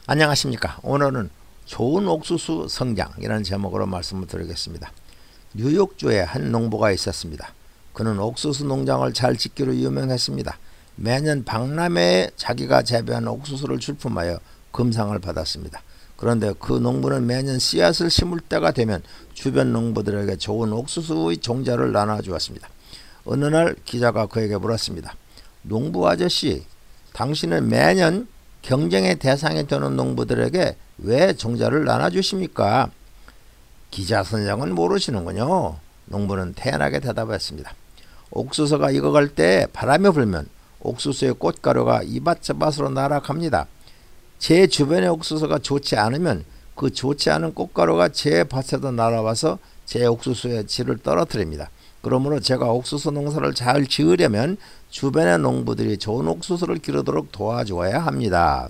안녕하십니까. 오늘은 좋은 옥수수 성장이라는 제목으로 말씀을 드리겠습니다. 뉴욕주에 한 농부가 있었습니다. 그는 옥수수 농장을 잘 짓기로 유명했습니다. 매년 박람회에 자기가 재배한 옥수수를 출품하여 금상을 받았습니다. 그런데 그 농부는 매년 씨앗을 심을 때가 되면 주변 농부들에게 좋은 옥수수의 종자를 나눠주었습니다. 어느 날 기자가 그에게 물었습니다. 농부 아저씨, 당신은 매년 경쟁의 대상이 되는 농부들에게 왜 종자를 나눠주십니까? 기자 선생은 모르시는군요. 농부는 태연하게 대답했습니다. 옥수수가 익어갈 때 바람이 불면 옥수수의 꽃가루가 이밭저밭으로 날아갑니다. 제 주변의 옥수수가 좋지 않으면 그 좋지 않은 꽃가루가 제 밭에도 날아와서 제 옥수수의 질을 떨어뜨립니다. 그러므로 제가 옥수수 농사를 잘 지으려면 주변의 농부들이 좋은 옥수수를 기르도록 도와줘야 합니다.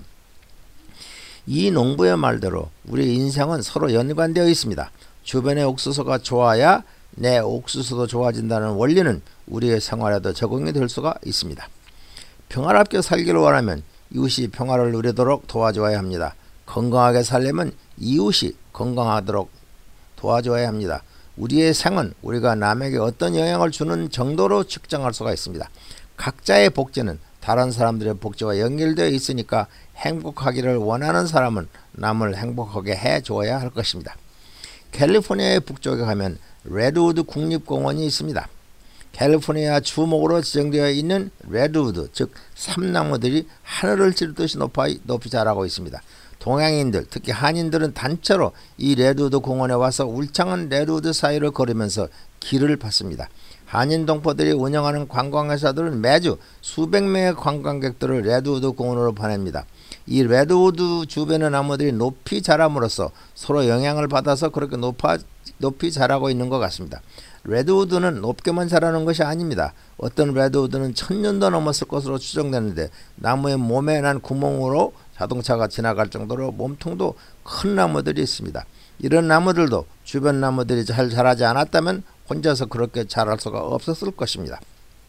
이 농부의 말대로 우리 인생은 서로 연관되어 있습니다. 주변의 옥수수가 좋아야 내 옥수수도 좋아진다는 원리는 우리의 생활에도 적용이 될 수가 있습니다. 평화롭게 살기를 원하면 이웃이 평화를 누리도록 도와줘야 합니다. 건강하게 살려면 이웃이 건강하도록 도와줘야 합니다. 우리의 생은 우리가 남에게 어떤 영향을 주는 정도로 측정할 수가 있습니다. 각자의 복지는 다른 사람들의 복지와 연결되어 있으니까 행복하기를 원하는 사람은 남을 행복하게 해줘야 할 것입니다. 캘리포니아의 북쪽에 가면 레드우드 국립공원이 있습니다. 캘리포니아 주목으로 지정되어 있는 레드우드, 즉 삼나무들이 하늘을 찌르듯이 높이 자라고 있습니다. 동양인들, 특히 한인들은 단체로 이 레드우드 공원에 와서 울창한 레드우드 사이를 걸으면서 길을 받습니다. 한인 동포들이 운영하는 관광회사들은 매주 수백 명의 관광객들을 레드우드 공원으로 보냅니다. 이 레드우드 주변의 나무들이 높이 자람으로써 서로 영향을 받아서 그렇게 높이 자라고 있는 것 같습니다. 레드우드는 높게만 자라는 것이 아닙니다. 어떤 레드우드는 1000년도 넘었을 것으로 추정되는데 나무의 몸에 난 구멍으로 자동차가 지나갈 정도로 몸통도 큰 나무들이 있습니다. 이런 나무들도 주변 나무들이 잘 자라지 않았다면 혼자서 그렇게 자랄 수가 없었을 것입니다.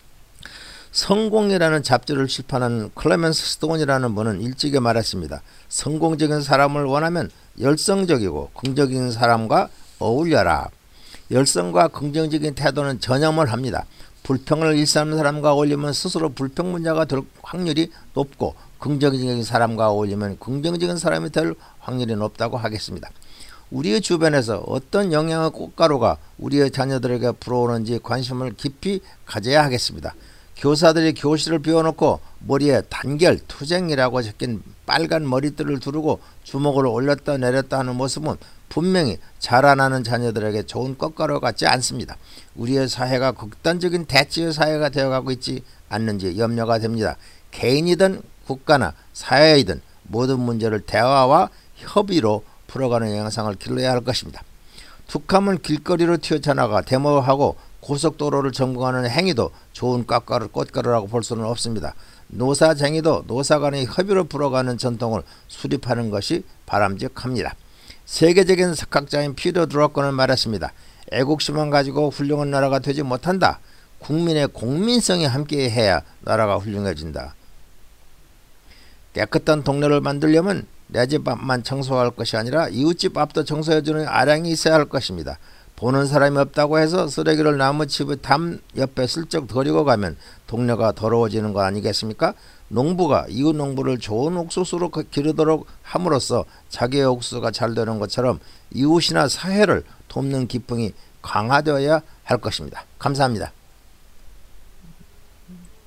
성공이라는 잡지를 출판한 클레멘스 스톤이라는 분은 일찍이 말했습니다. 성공적인 사람을 원하면 열성적이고 긍정적인 사람과 어울려라. 열성과 긍정적인 태도는 전염을 합니다. 불평을 일삼는 사람과 어울리면 스스로 불평문자가 될 확률이 높고 긍정적인 사람과 어울리면 긍정적인 사람이 될 확률이 높다고 하겠습니다. 우리의 주변에서 어떤 영양의 꽃가루가 우리의 자녀들에게 불어오는지 관심을 깊이 가져야 하겠습니다. 교사들이 교실을 비워놓고 머리에 단결, 투쟁이라고 적힌 빨간 머리띠를 두르고 주먹을 올렸다 내렸다 하는 모습은 분명히 자라나는 자녀들에게 좋은 꽃가루 같지 않습니다. 우리의 사회가 극단적인 대치의 사회가 되어가고 있지 않는지 염려가 됩니다. 개인이든 국가나 사회이든 모든 문제를 대화와 협의로 풀어가는 영상을 길러야 할 것입니다. 툭하면 길거리로 튀어나가 데모하고 고속도로를 점거하는 행위도 좋은 꽃가루라고 볼 수는 없습니다. 노사쟁이도 노사 간의 협의로 풀어가는 전통을 수립하는 것이 바람직합니다. 세계적인 석학자인 피터 드러건은 말했습니다. 애국심만 가지고 훌륭한 나라가 되지 못한다. 국민의 공민성이 함께해야 나라가 훌륭해진다. 깨끗한 동네를 만들려면 내 집 앞만 청소할 것이 아니라 이웃집 앞도 청소해주는 아량이 있어야 할 것입니다. 보는 사람이 없다고 해서 쓰레기를 나무집 담 옆에 슬쩍 버리고 가면 동네가 더러워지는 거 아니겠습니까? 농부가 이웃 농부를 좋은 옥수수로 기르도록 함으로써 자기의 옥수수가 잘 되는 것처럼 이웃이나 사회를 돕는 기풍이 강화되어야 할 것입니다. 감사합니다.